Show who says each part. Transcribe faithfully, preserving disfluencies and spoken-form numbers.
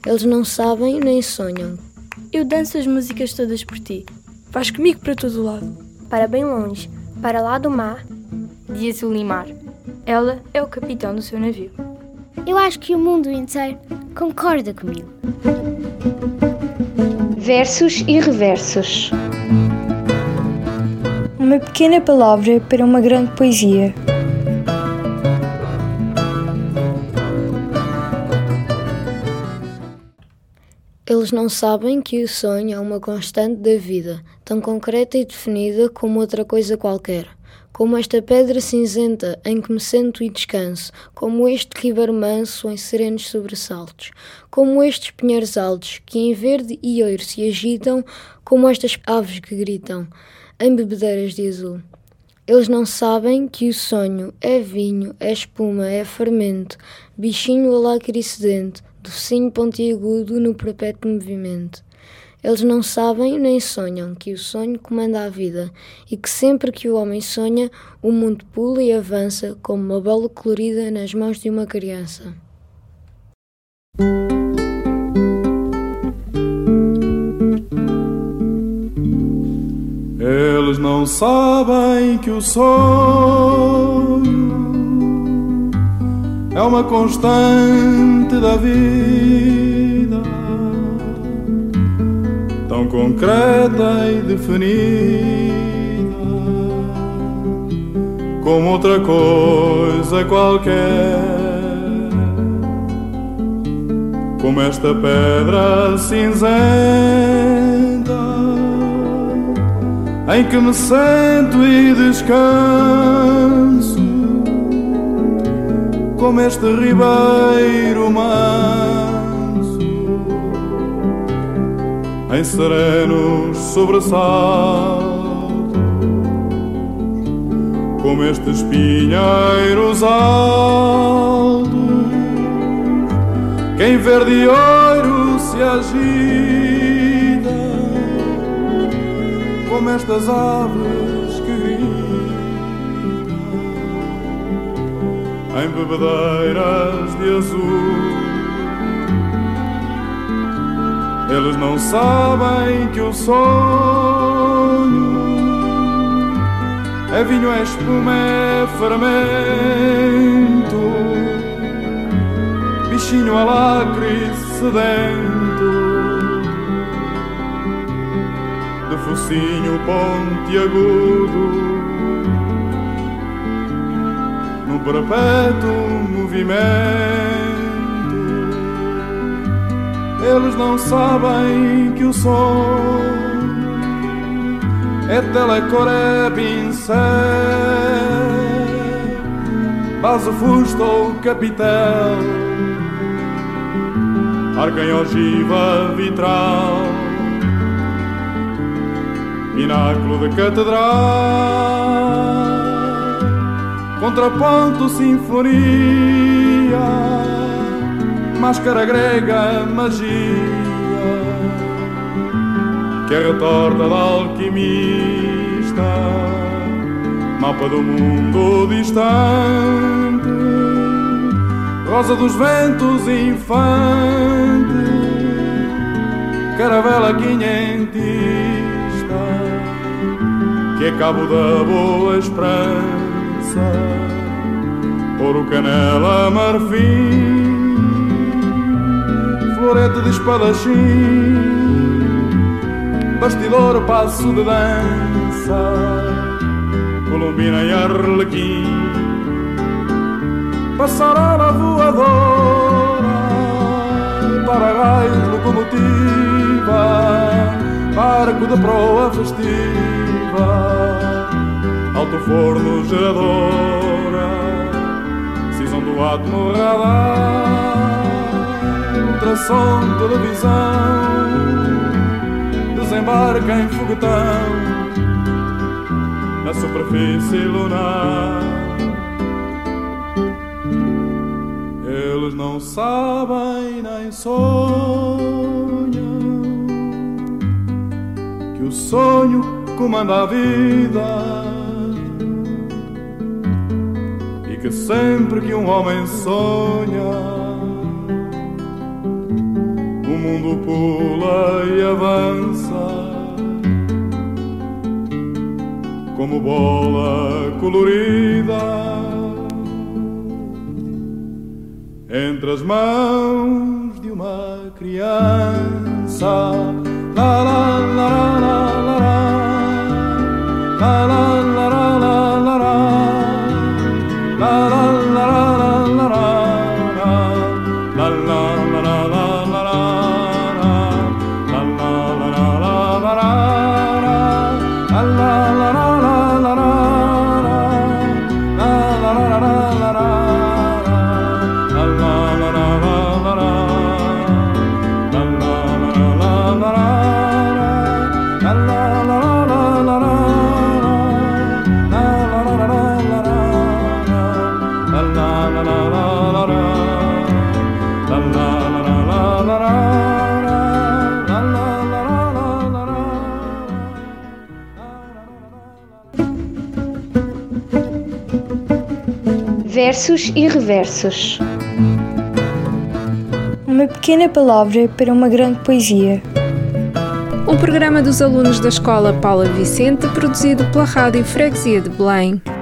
Speaker 1: Eles não sabem nem sonham.
Speaker 2: Eu danço as músicas todas por ti. Vais comigo para todo lado.
Speaker 3: Para bem longe, para lá do mar.
Speaker 2: De azul e mar. Ela é o capitão do seu navio.
Speaker 4: Eu acho que o mundo inteiro concorda comigo.
Speaker 5: Versos e reversos.
Speaker 6: Uma pequena palavra para uma grande poesia.
Speaker 1: Eles não sabem que o sonho é uma constante da vida, tão concreta e definida como outra coisa qualquer. Como esta pedra cinzenta em que me sento e descanso, como este ribeiro manso em serenos sobressaltos, como estes pinheiros altos que em verde e ouro se agitam, como estas aves que gritam em bebedeiras de azul. Eles não sabem que o sonho é vinho, é espuma, é fermento, bichinho alacre e sedento, docinho pontiagudo no perpétuo movimento. Eles não sabem nem sonham que o sonho comanda a vida e que sempre que o homem sonha, o mundo pula e avança como uma bola colorida nas mãos de uma criança.
Speaker 7: Eles não sabem que o sonho é uma constante da vida, tão concreta e definida como outra coisa qualquer, como esta pedra cinzenta em que me sento e descanso, como este ribeiro manso em serenos sobressaltos, como estes pinheiros altos que em verde e ouro se agita, como estas aves que gritam em bebedeiras de azul. Eles não sabem que o sonho é vinho, é espuma, é fermento, bichinho alacre sedento, de focinho pontiagudo no perpétuo movimento. Eles não sabem que o sonho é telecor, é pincel, base, fusto ou capitel, arca em ogiva vitral, pináculo de catedral, contraponto, sinfonia, máscara grega, magia, que é retorta da alquimista, mapa do mundo distante, rosa dos ventos infante, caravela quinhentista, que é cabo da boa esperança, ouro, canela, marfim, florete de espadachim, bastidor, passo de dança, colombina e arlequim, passarela voadora, para-raios, locomotiva, barco de proa festiva, alto forno, geradora, cisão do átomo, radar, ultrassom, televisão, desembarca em foguetão na superfície lunar. Eles não sabem nem sonham que o sonho comanda a vida e que sempre que um homem sonha, o mundo pula e avança como bola colorida entre as mãos de uma criança. La la la la la la la la la la la la la la la la la la la.
Speaker 5: Versos e reversos.
Speaker 6: Uma pequena palavra para uma grande poesia.
Speaker 8: Um programa dos alunos da Escola Paula Vicente, produzido pela Rádio Freguesia de Belém.